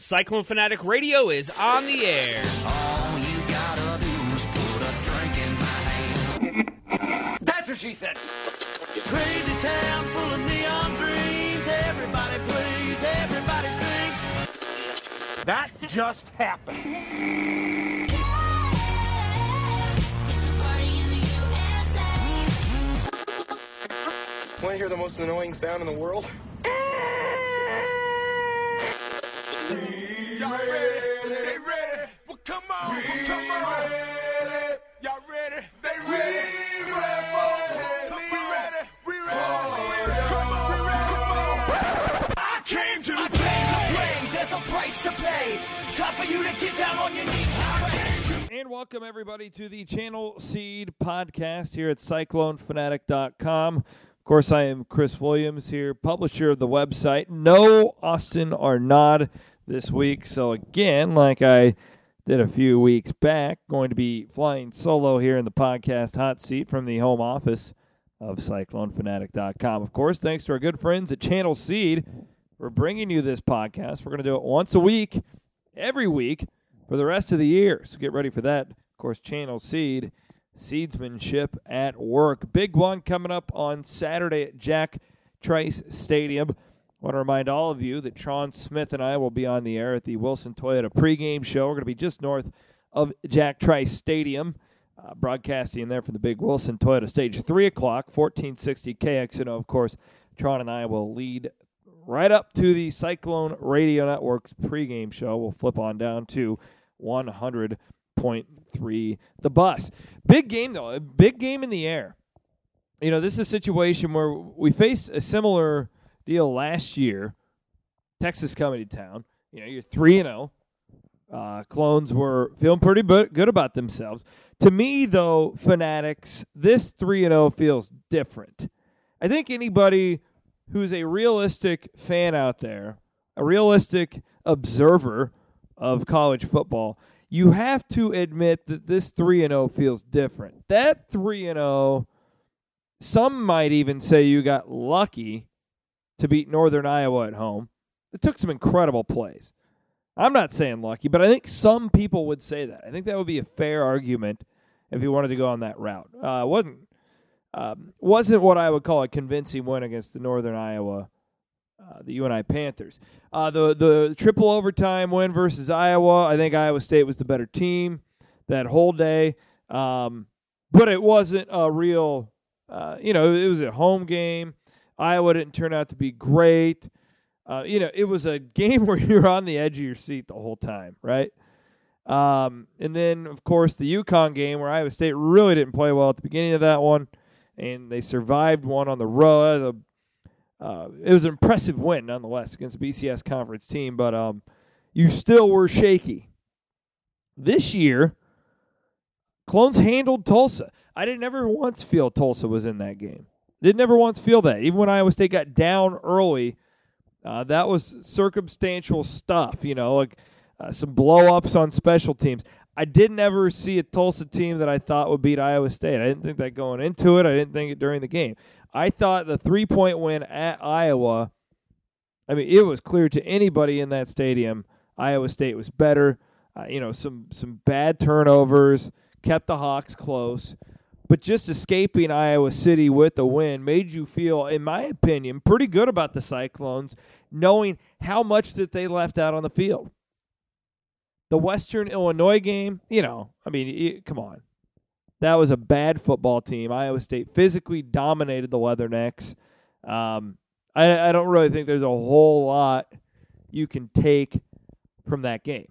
Cyclone Fanatic Radio is on the air. All you gotta do is put a drink in my hand. That's what she said. Crazy town full of neon dreams. Everybody plays, everybody sings. That just happened. Want to hear the most annoying sound in the world? Y'all ready? They ready? Well, come on, come on. Y'all ready? They ready? We ready, folks. We ready? We ready? Come on, we ready? Come on. I came to play. There's a price to pay. Time for you to get down on your knees. And welcome, everybody, to the Channel Seed podcast here at CycloneFanatic.com. Of course, I am Chris Williams here, publisher of the website. No Austin Arnaud this week. So, again, like I did a few weeks back, going to be flying solo here in the podcast hot seat from the home office of CycloneFanatic.com. Of course, thanks to our good friends at Channel Seed for bringing you this podcast. We're going to do it once a week, every week, for the rest of the year. So get ready for that. Of course, Channel Seed, seedsmanship at work. Big one coming up on Saturday at Jack Trice Stadium. I want to remind all of you that Tron Smith and I will be on the air at the Wilson Toyota pregame show. We're going to be just north of Jack Trice Stadium, broadcasting there from the big Wilson Toyota stage. 3 o'clock, 1460 KXNO. Of course, Tron and I will lead right up to the Cyclone Radio Network's pregame show. We'll flip on down to 100.3 The Bus. Big game, though. A big game in the air. You know, this is a situation where we faced a similar deal last year. Texas coming to town. You know, you're 3-0. Clones were feeling pretty good about themselves. To me, though, Fanatics, this 3-0 feels different. I think anybody who's a realistic fan out there, a realistic observer of college football, you have to admit that this 3-0 feels different. That 3-0, some might even say you got lucky to beat Northern Iowa at home. It took some incredible plays. I'm not saying lucky, but I think some people would say that. I think that would be a fair argument if you wanted to go on that route. Wasn't what I would call a convincing win against the Northern Iowa, the UNI Panthers. The triple overtime win versus Iowa, I think Iowa State was the better team that whole day. But it wasn't a real, it was a home game. Iowa didn't turn out to be great. It was a game where you're on the edge of your seat the whole time, right? And then, of course, the UConn game where Iowa State really didn't play well at the beginning of that one, and they survived one on the road. It was an impressive win, nonetheless, against the BCS conference team, but you still were shaky. This year, Clones handled Tulsa. I didn't ever once feel Tulsa was in that game. Didn't ever once feel that. Even when Iowa State got down early, that was circumstantial stuff, like some blow-ups on special teams. I didn't ever see a Tulsa team that I thought would beat Iowa State. I didn't think that going into it. I didn't think it during the game. I thought the 3-point win at Iowa, it was clear to anybody in that stadium Iowa State was better. Some bad turnovers, kept the Hawks close. But just escaping Iowa City with the win made you feel, in my opinion, pretty good about the Cyclones, knowing how much that they left out on the field. The Western Illinois game, come on. That was a bad football team. Iowa State physically dominated the Leathernecks. I don't really think there's a whole lot you can take from that game.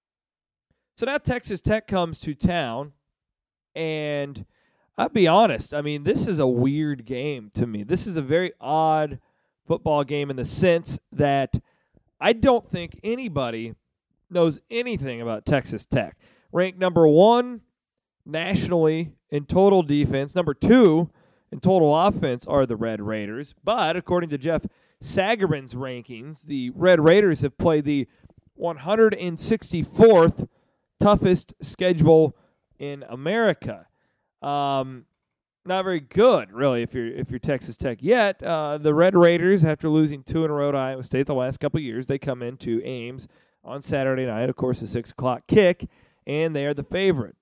So now Texas Tech comes to town, and I'll be honest, this is a weird game to me. This is a very odd football game in the sense that I don't think anybody knows anything about Texas Tech. Ranked number 1 nationally in total defense, number 2 in total offense are the Red Raiders. But according to Jeff Sagarin's rankings, the Red Raiders have played the 164th toughest schedule in America. Not very good, really, if you're Texas Tech. Yet, the Red Raiders, after losing 2 in a row to Iowa State the last couple of years, they come into Ames on Saturday night, of course, a 6 o'clock kick, and they are the favorite.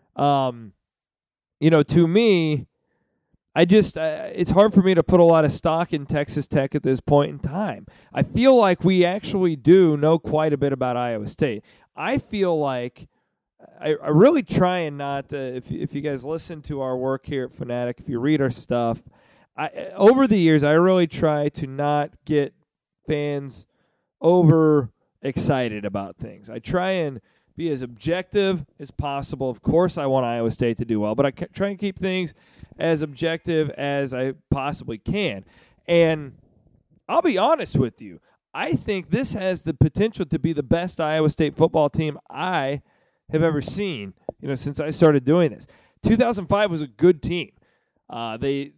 To me, it's hard for me to put a lot of stock in Texas Tech at this point in time. I feel like we actually do know quite a bit about Iowa State. I feel like I really try and not, if you guys listen to our work here at Fanatic, if you read our stuff, over the years, I really try to not get fans over excited about things. I try and be as objective as possible. Of course, I want Iowa State to do well, but I try and keep things as objective as I possibly can. And I'll be honest with you. I think this has the potential to be the best Iowa State football team I have ever seen, since I started doing this. 2005 was a good team. That's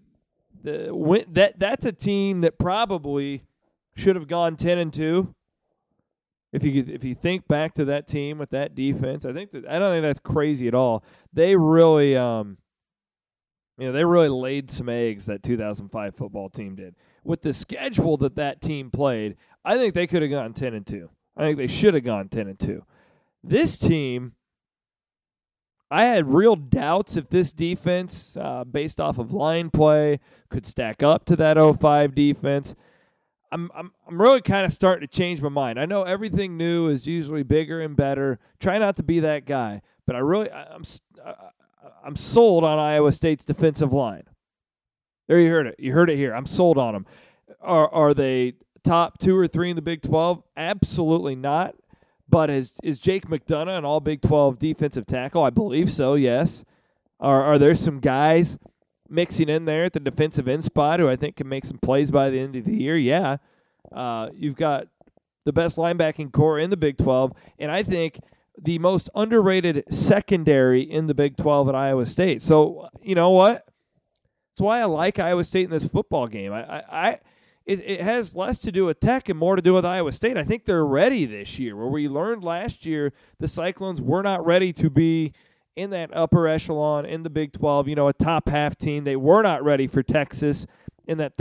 a team that probably should have gone 10-2. If you think back to that team with that defense, I don't think that's crazy at all. They really they really laid some eggs, that 2005 football team did. With the schedule that team played, I think they could have gone 10-2. I think they should have gone 10-2. This team, I had real doubts if this defense, based off of line play, could stack up to that 05 defense. I'm really kind of starting to change my mind. I know everything new is usually bigger and better. Try not to be that guy, but I'm sold on Iowa State's defensive line. There, you heard it. You heard it here. I'm sold on them. Are they top 2 or 3 in the Big 12? Absolutely not. But is Jake McDonough an all Big 12 defensive tackle? I believe so, yes. Are there some guys mixing in there at the defensive end spot who I think can make some plays by the end of the year? Yeah. You've got the best linebacking core in the Big 12, and I think the most underrated secondary in the Big 12 at Iowa State. So, you know what? That's why I like Iowa State in this football game. It has less to do with Tech and more to do with Iowa State. I think they're ready this year, where we learned last year the Cyclones were not ready to be in that upper echelon in the Big 12, a top half team. They were not ready for Texas in that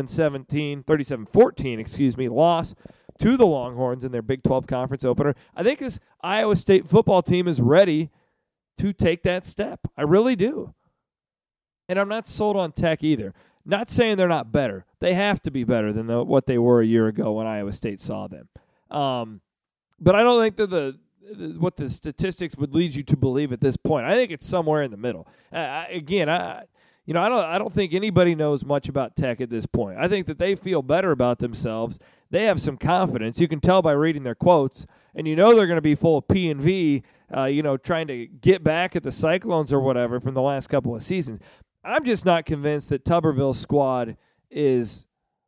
37-14 loss to the Longhorns in their Big 12 conference opener. I think this Iowa State football team is ready to take that step. I really do. And I'm not sold on Tech either. Not saying they're not better. They have to be better than what they were a year ago when Iowa State saw them. But I don't think they're what the statistics would lead you to believe at this point. I think it's somewhere in the middle. I don't think anybody knows much about Tech at this point. I think that they feel better about themselves. They have some confidence. You can tell by reading their quotes, and they're going to be full of P&V, trying to get back at the Cyclones or whatever from the last couple of seasons. I'm just not convinced that Tuberville's squad is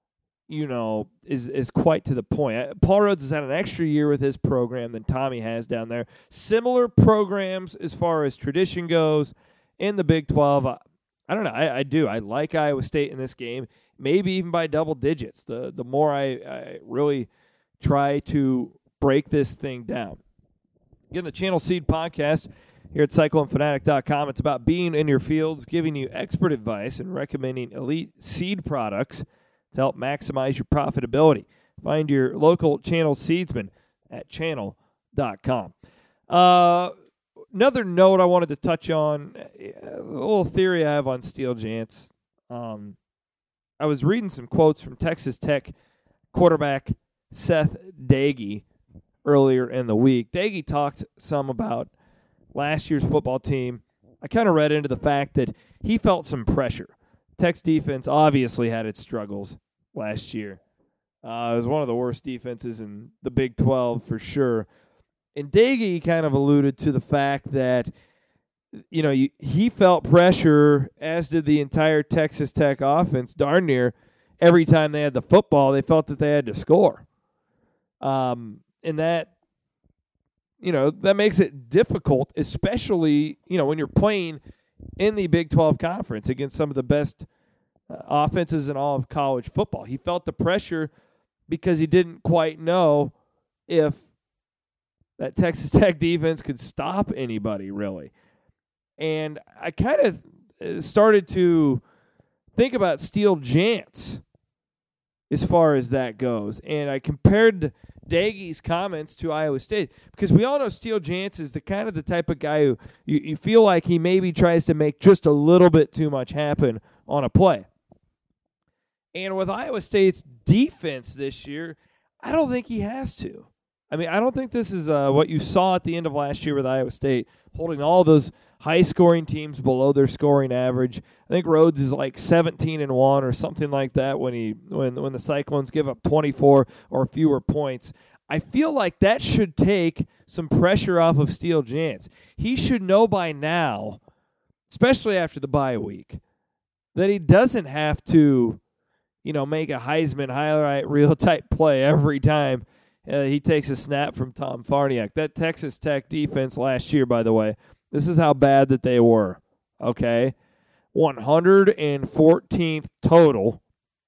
quite to the point. Paul Rhodes has had an extra year with his program than Tommy has down there. Similar programs as far as tradition goes in the Big 12. I don't know. I do. I like Iowa State in this game, maybe even by double digits. The more I really try to break this thing down. Again, the Channel Seed podcast here at CycloneFanatic.com. It's about being in your fields, giving you expert advice, and recommending elite seed products to help maximize your profitability. Find your local Channel Seedsman at channel.com. Another note I wanted to touch on, a little theory I have on Steele Jantz. I was reading some quotes from Texas Tech quarterback Seth Doege earlier in the week. Doege talked some about last year's football team. I kind of read into the fact that he felt some pressure. Tech's defense obviously had its struggles last year. It was one of the worst defenses in the Big 12 for sure. And Doege kind of alluded to the fact that, he felt pressure, as did the entire Texas Tech offense, darn near every time they had the football, they felt that they had to score. And that, that makes it difficult, especially, when you're playing in the Big 12 conference against some of the best offenses in all of college football. He felt the pressure because he didn't quite know if that Texas Tech defense could stop anybody, really. And I kind of started to think about Steele Jantz as far as that goes. And I compared Daigie's comments to Iowa State, because we all know Steele Jance is the type of guy who you feel like he maybe tries to make just a little bit too much happen on a play. And with Iowa State's defense this year, I don't think he has to. I mean, I don't think this is what you saw at the end of last year with Iowa State, holding all those high-scoring teams below their scoring average. I think Rhodes is like 17-1 or something like that when the Cyclones give up 24 or fewer points. I feel like that should take some pressure off of Steele Jance. He should know by now, especially after the bye week, that he doesn't have to, make a Heisman highlight reel type play every time he takes a snap from Tom Farniak. That Texas Tech defense last year, by the way, this is how bad that they were, okay? 114th total,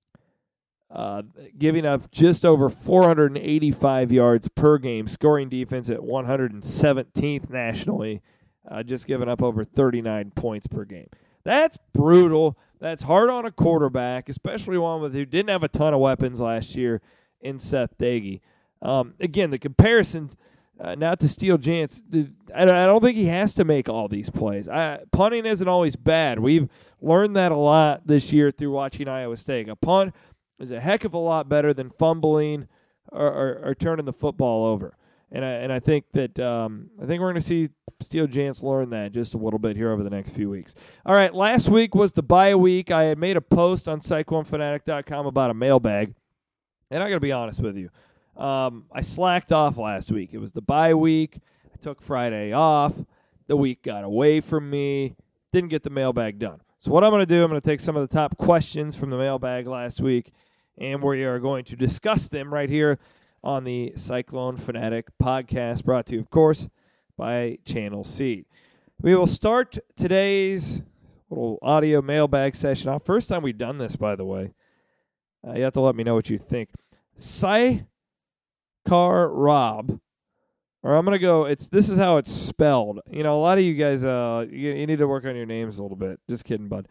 giving up just over 485 yards per game, scoring defense at 117th nationally, just giving up over 39 points per game. That's brutal. That's hard on a quarterback, especially one who didn't have a ton of weapons last year in Seth Daiggie. Again, the comparison now to Steele Jance, I don't think he has to make all these plays. Punting isn't always bad. We've learned that a lot this year through watching Iowa State. A punt is a heck of a lot better than fumbling or turning the football over. And I think that we're going to see Steele Jance learn that just a little bit here over the next few weeks. All right, last week was the bye week. I had made a post on CycloneFanatic.com about a mailbag, and I got to be honest with you. I slacked off last week. It was the bye week. I took Friday off. The week got away from me. Didn't get the mailbag done. So what I'm going to do, I'm going to take some of the top questions from the mailbag last week, and we are going to discuss them right here on the Cyclone Fanatic podcast, brought to you, of course, by Channel Seed. We will start today's little audio mailbag session off. First time we've done this, by the way. You have to let me know what you think. Car Rob, or I'm going to go, this is how it's spelled. A lot of you guys, you need to work on your names a little bit. Just kidding, bud.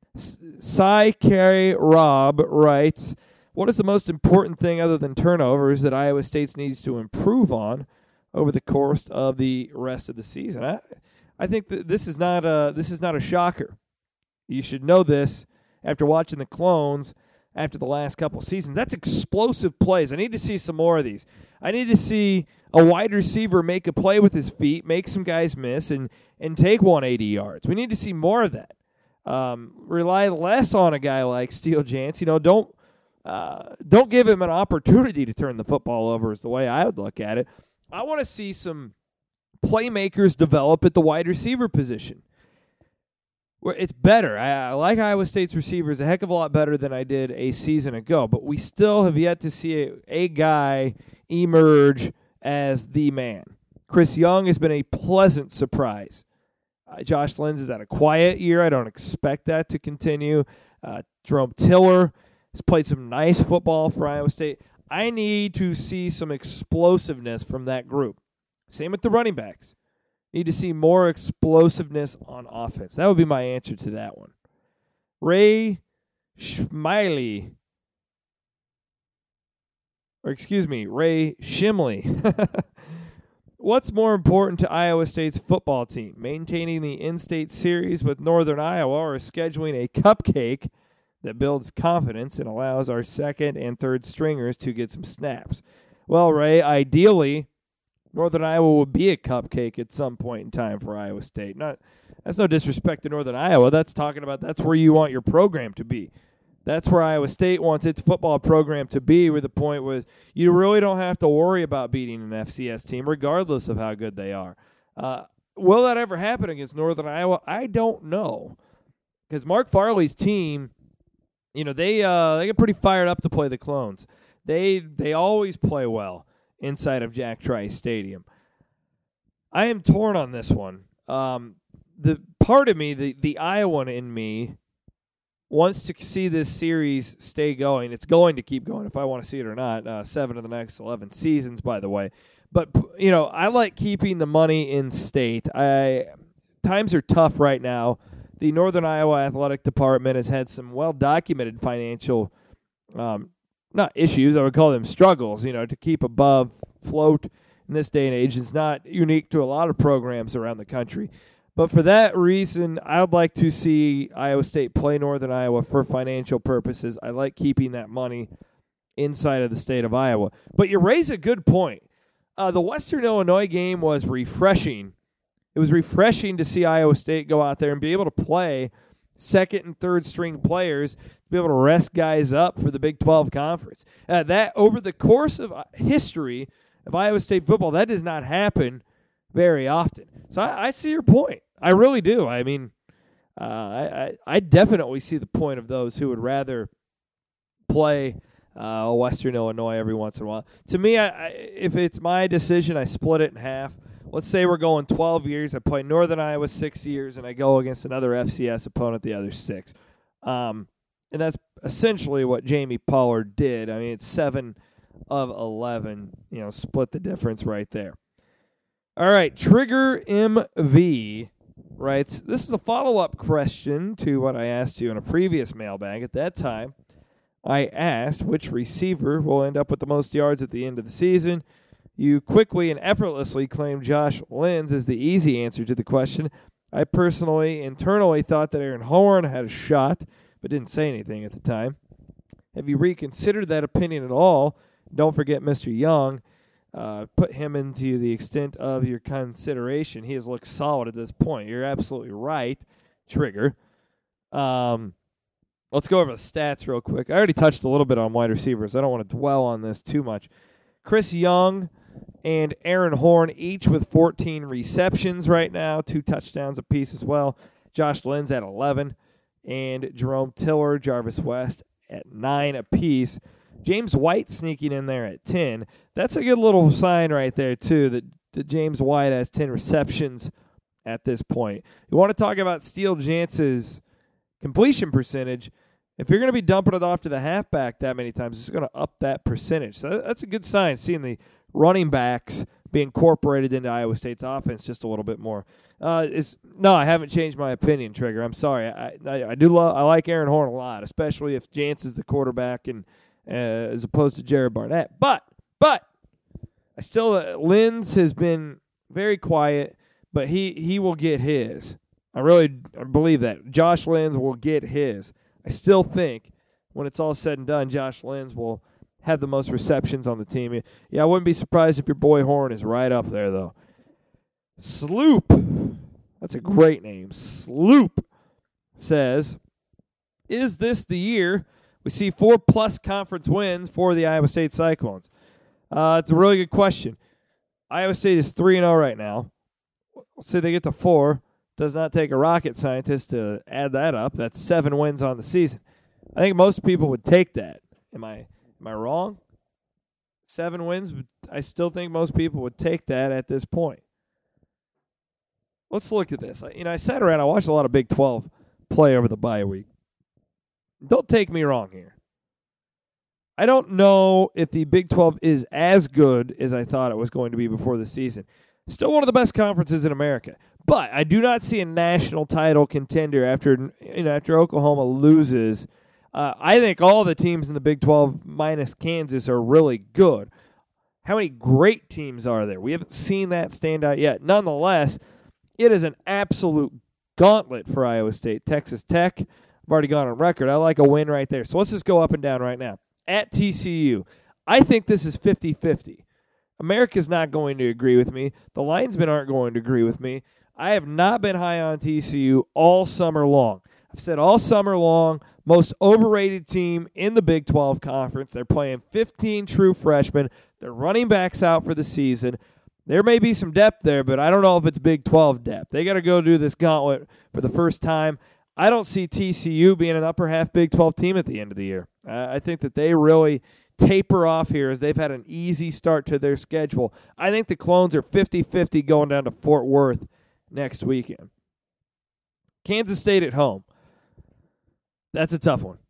Car Rob writes, what is the most important thing other than turnovers that Iowa State needs to improve on over the course of the rest of the season? I think that this is not a shocker. You should know this after watching the Clones after the last couple seasons. That's explosive plays. I need to see some more of these. I need to see a wide receiver make a play with his feet, make some guys miss, and take 180 yards. We need to see more of that. Rely less on a guy like Steele Jance. Don't give him an opportunity to turn the football over is the way I would look at it. I want to see some playmakers develop at the wide receiver position. Where it's better. I like Iowa State's receivers a heck of a lot better than I did a season ago, but we still have yet to see a guy emerge as the man. Chris Young has been a pleasant surprise. Josh Lenz has had a quiet year. I don't expect that to continue. Jerome Tiller has played some nice football for Iowa State. I need to see some explosiveness from that group. Same with the running backs. Need to see more explosiveness on offense. That would be my answer to that one. Ray Shimley. What's more important to Iowa State's football team? Maintaining the in-state series with Northern Iowa or scheduling a cupcake that builds confidence and allows our second and third stringers to get some snaps? Well, Ray, ideally, Northern Iowa will be a cupcake at some point in time for Iowa State. That's no disrespect to Northern Iowa. That's where you want your program to be. That's where Iowa State wants its football program to be, with the point where you really don't have to worry about beating an FCS team, regardless of how good they are. Will that ever happen against Northern Iowa? I don't know, because Mark Farley's team, they get pretty fired up to play the Clones. They always play well inside of Jack Trice Stadium. I am torn on this one. The part of me, the Iowan in me, wants to see this series stay going. It's going to keep going if I want to see it or not. 7 of the next 11 seasons, by the way. But, I like keeping the money in state. Times are tough right now. The Northern Iowa Athletic Department has had some well-documented financial not issues, I would call them struggles, to keep above float in this day and age. It's not unique to a lot of programs around the country. But for that reason, I would like to see Iowa State play Northern Iowa for financial purposes. I like keeping that money inside of the state of Iowa. But you raise a good point. The Western Illinois game was refreshing. It was refreshing to see Iowa State go out there and be able to play second and third string players, be able to rest guys up for the Big 12 Conference. That over the course of history of Iowa State football, that does not happen very often. So I see your point. I really do. I mean, I definitely see the point of those who would rather play Western Illinois every once in a while. To me, if it's my decision, I split it in half. Let's say we're going 12 years. I play Northern Iowa 6 years, and I go against another FCS opponent the other 6. And that's essentially what Jamie Pollard did. I mean, it's 7 of 11. Split the difference right there. All right, Trigger MV writes, this is a follow-up question to what I asked you in a previous mailbag. At that time, I asked which receiver will end up with the most yards at the end of the season. You quickly and effortlessly claimed Josh Lenz as the easy answer to the question. I personally, internally thought that Aaron Horn had a shot, but didn't say anything at the time. Have you reconsidered that opinion at all? Don't forget Mr. Young. Put him into the extent of your consideration. He has looked solid at this point. You're absolutely right, Trigger. Let's go over the stats real quick. I already touched a little bit on wide receivers. I don't want to dwell on this too much. Chris Young and Aaron Horn each with 14 receptions right now, 2 touchdowns apiece as well. Josh Lenz at 11, and Jerome Tiller, Jarvis West at 9 apiece. James White sneaking in there at 10. That's a good little sign right there, too, that James White has 10 receptions at this point. You want to talk about Steele Jantz's completion percentage. If you're going to be dumping it off to the halfback that many times, it's going to up that percentage. So that's a good sign, seeing the running backs be incorporated into Iowa State's offense just a little bit more. No, I haven't changed my opinion, Trigger. I'm sorry. I like Aaron Horn a lot, especially if Jantz is the quarterback and as opposed to Jared Barnett. But I still Lenz has been very quiet, but he will get his. I really believe that. Josh Lenz will get his. I still think when it's all said and done, Josh Lenz will have the most receptions on the team. Yeah, I wouldn't be surprised if your boy Horn is right up there, though. Sloop, that's a great name. Sloop says, is this the year we see 4+ conference wins for the Iowa State Cyclones? It's a really good question. Iowa State is 3-0 right now. Let's say they get to 4. Does not take a rocket scientist to add that up. That's 7 wins on the season. I think most people would take that. Am I wrong? 7 wins, I still think most people would take that at this point. Let's look at this. I sat around, I watched a lot of Big 12 play over the bye week. Don't take me wrong here. I don't know if the Big 12 is as good as I thought it was going to be before the season. Still one of the best conferences in America. But I do not see a national title contender after Oklahoma loses. I think all the teams in the Big 12 minus Kansas are really good. How many great teams are there? We haven't seen that stand out yet. Nonetheless, it is an absolute gauntlet for Iowa State. Texas Tech, I've already gone on record. I like a win right there. So let's just go up and down right now. At TCU, I think this is 50-50. America's not going to agree with me. The linesmen aren't going to agree with me. I have not been high on TCU all summer long. I've said all summer long, most overrated team in the Big 12 Conference. They're playing 15 true freshmen. They're running backs out for the season. There may be some depth there, but I don't know if it's Big 12 depth. They got to go do this gauntlet for the first time. I don't see TCU being an upper half Big 12 team at the end of the year. I think that they really taper off here as they've had an easy start to their schedule. I think the Clones are 50-50 going down to Fort Worth next weekend. Kansas State at home. That's a tough one.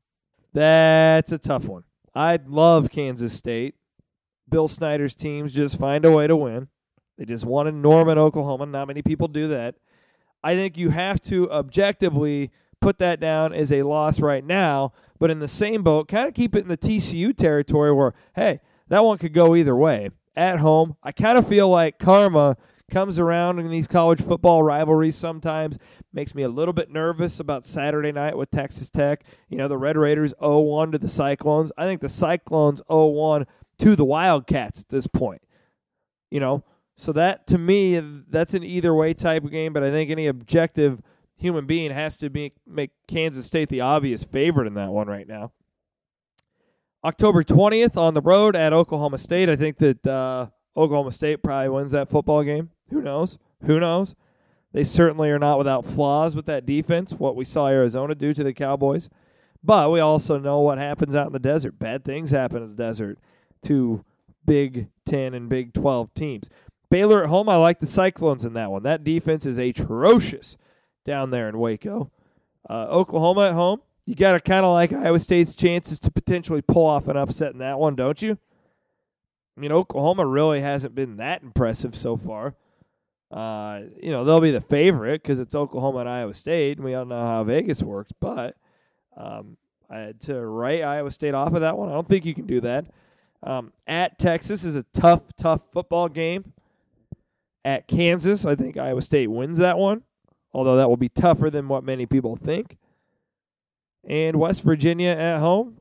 I love Kansas State. Bill Snyder's teams just find a way to win. They just won in Norman, Oklahoma. Not many people do that. I think you have to objectively put that down as a loss right now, but in the same boat, kind of keep it in the TCU territory where, hey, that one could go either way. At home, I kind of feel like karma comes around in these college football rivalries sometimes. Makes me a little bit nervous about Saturday night with Texas Tech. The Red Raiders 0-1 to the Cyclones. I think the Cyclones 0-1 to the Wildcats at this point. So that, to me, that's an either-way type of game, but I think any objective human being has to make Kansas State the obvious favorite in that one right now. October 20th on the road at Oklahoma State. I think that Oklahoma State probably wins that football game. Who knows? They certainly are not without flaws with that defense, what we saw Arizona do to the Cowboys. But we also know what happens out in the desert. Bad things happen in the desert to Big 10 and Big 12 teams. Baylor at home, I like the Cyclones in that one. That defense is atrocious down there in Waco. Oklahoma at home, you got to kind of like Iowa State's chances to potentially pull off an upset in that one, don't you? Oklahoma really hasn't been that impressive so far. They'll be the favorite because it's Oklahoma and Iowa State, and we all know how Vegas works. But to write Iowa State off of that one, I don't think you can do that. At Texas is a tough football game. At Kansas, I think Iowa State wins that one, although that will be tougher than what many people think. And West Virginia at home,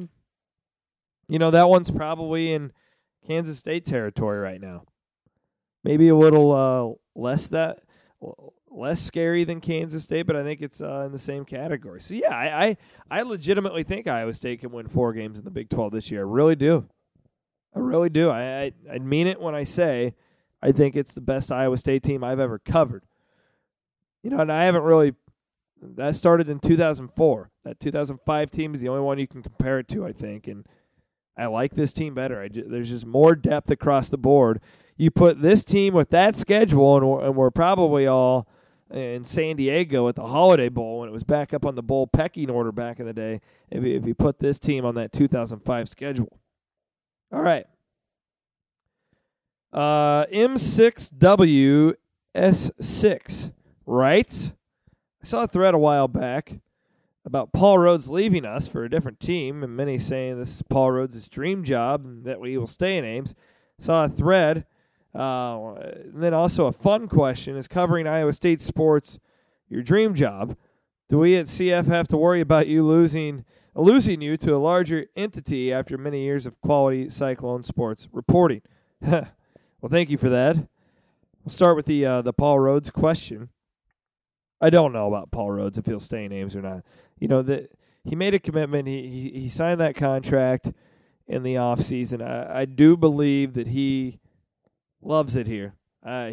that one's probably in Kansas State territory right now. Maybe a little less scary than Kansas State, but I think it's in the same category. So, yeah, I legitimately think Iowa State can win 4 games in the Big 12 this year. I really do. I mean it when I say I think it's the best Iowa State team I've ever covered. And I haven't really – that started in 2004. That 2005 team is the only one you can compare it to, I think, and I like this team better. There's just more depth across the board. You put this team with that schedule, and we're probably all in San Diego at the Holiday Bowl when it was back up on the bowl pecking order back in the day, if you put this team on that 2005 schedule. All right. M6WS6 writes, I saw a thread a while back about Paul Rhodes leaving us for a different team, and many saying this is Paul Rhodes' dream job and that he will stay in Ames. Saw a thread. And then also a fun question is covering Iowa State sports, your dream job. Do we at CF have to worry about you losing you to a larger entity after many years of quality Cyclone sports reporting? Well, thank you for that. We'll start with the Paul Rhodes question. I don't know about Paul Rhodes if he'll stay in Ames or not. He made a commitment. He signed that contract in the offseason. I do believe that he loves it here. I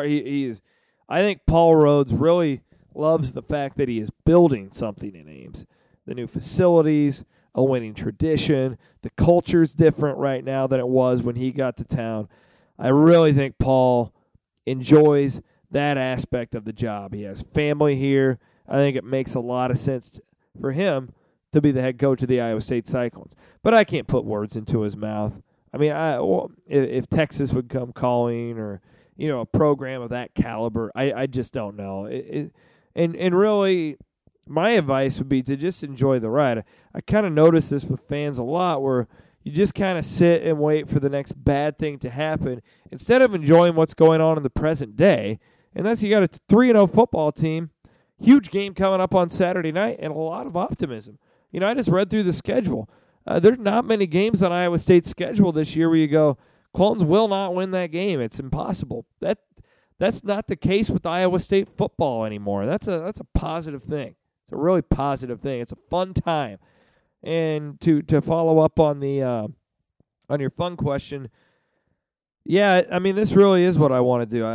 think Paul Rhodes really loves the fact that he is building something in Ames. The new facilities, a winning tradition. The culture's different right now than it was when he got to town. I really think Paul enjoys that aspect of the job. He has family here. I think it makes a lot of sense for him to be the head coach of the Iowa State Cyclones. But I can't put words into his mouth. I mean, if Texas would come calling or, a program of that caliber, I just don't know. And really, my advice would be to just enjoy the ride. I kind of notice this with fans a lot where you just kind of sit and wait for the next bad thing to happen instead of enjoying what's going on in the present day. And that's you got a 3-0 football team, huge game coming up on Saturday night, and a lot of optimism. I just read through the schedule. There's not many games on Iowa State's schedule this year where you go, Clones will not win that game. It's impossible. That's not the case with Iowa State football anymore. That's a positive thing. It's a really positive thing. It's a fun time. And to follow up on the on your fun question, yeah, I mean this really is what I want to do.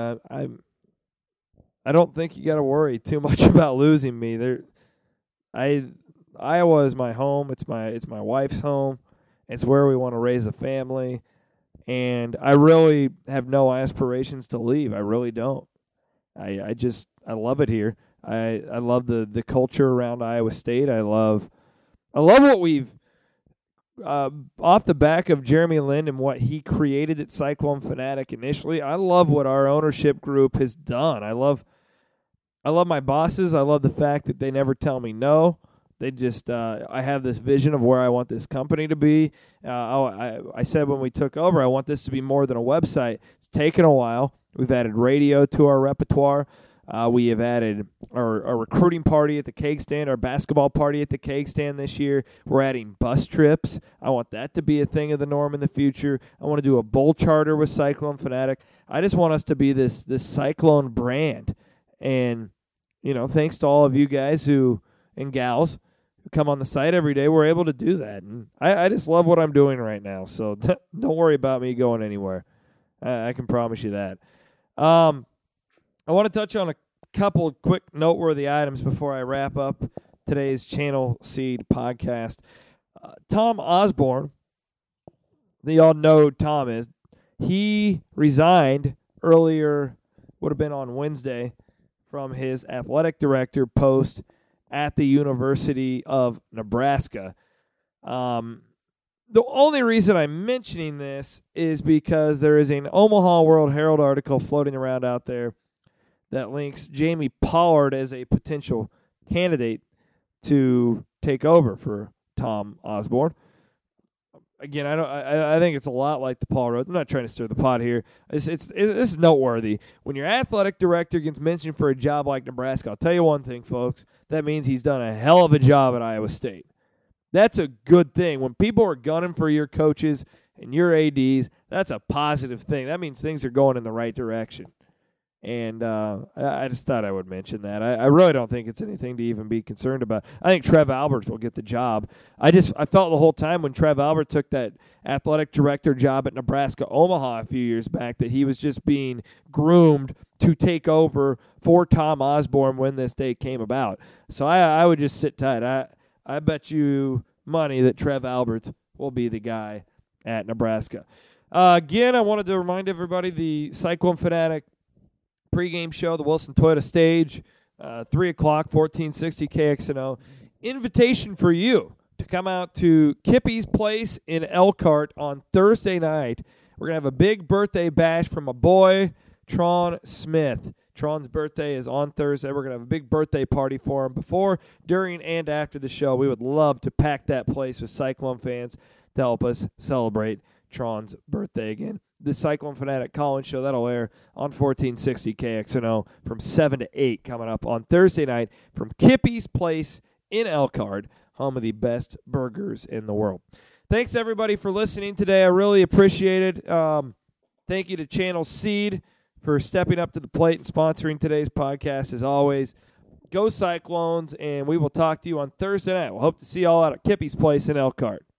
I don't think you got to worry too much about losing me. Iowa is my home. It's my wife's home. It's where we want to raise a family, and I really have no aspirations to leave. I really don't. I love it here. I love the culture around Iowa State. I love what we've off the back of Jeremy Lin and what he created at Cyclone Fanatic initially. I love what our ownership group has done. I love I love my bosses. I love the fact that they never tell me no. They just, I have this vision of where I want this company to be. I said when we took over, I want this to be more than a website. It's taken a while. We've added radio to our repertoire. We have added our recruiting party at the Cake Stand, our basketball party at the Cake Stand this year. We're adding bus trips. I want that to be a thing of the norm in the future. I want to do a bowl charter with Cyclone Fanatic. I just want us to be this Cyclone brand. And, thanks to all of you guys and gals who come on the site every day, we're able to do that. And I just love what I'm doing right now. So don't worry about me going anywhere. I can promise you that. I want to touch on a couple of quick noteworthy items before I wrap up today's Channel Seed podcast. Tom Osborne, you all know who Tom is. He resigned earlier, would have been on Wednesday, from his athletic director post at the University of Nebraska. The only reason I'm mentioning this is because there is an Omaha World Herald article floating around out there that links Jamie Pollard as a potential candidate to take over for Tom Osborne. Again, I think it's a lot like the Paul Rhodes. I'm not trying to stir the pot here. This is noteworthy. When your athletic director gets mentioned for a job like Nebraska, I'll tell you one thing, folks. That means he's done a hell of a job at Iowa State. That's a good thing. When people are gunning for your coaches and your ADs, that's a positive thing. That means things are going in the right direction. And I just thought I would mention that. I really don't think it's anything to even be concerned about. I think Trev Alberts will get the job. I felt the whole time when Trev Alberts took that athletic director job at Nebraska Omaha a few years back that he was just being groomed to take over for Tom Osborne when this day came about. So I would just sit tight. I bet you money that Trev Alberts will be the guy at Nebraska. Again, I wanted to remind everybody the Cyclone Fanatic pregame show, the Wilson Toyota Stage, 3 o'clock, 1460 KXNO. Invitation for you to come out to Kippy's Place in Elkhart on Thursday night. We're going to have a big birthday bash from a boy, Tron Smith. Tron's birthday is on Thursday. We're going to have a big birthday party for him before, during, and after the show. We would love to pack that place with Cyclone fans to help us celebrate Tron's birthday again. The Cyclone Fanatic Collins Show, that'll air on 1460 KXNO from 7 to 8 coming up on Thursday night from Kippy's Place in Elkhart, home of the best burgers in the world. Thanks, everybody, for listening today. I really appreciate it. Thank you to Channel Seed for stepping up to the plate and sponsoring today's podcast. As always, go Cyclones, and we will talk to you on Thursday night. We'll hope to see you all out at Kippy's Place in Elkhart.